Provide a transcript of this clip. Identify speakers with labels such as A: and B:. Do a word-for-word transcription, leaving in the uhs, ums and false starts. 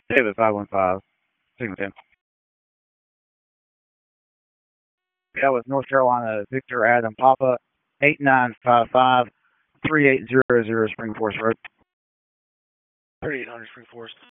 A: David five one five, Signal ten. That was North Carolina Victor Adam Papa, eight nine five five, three eight zero zero Spring Forest Road.
B: thirty-eight hundred Spring Forest.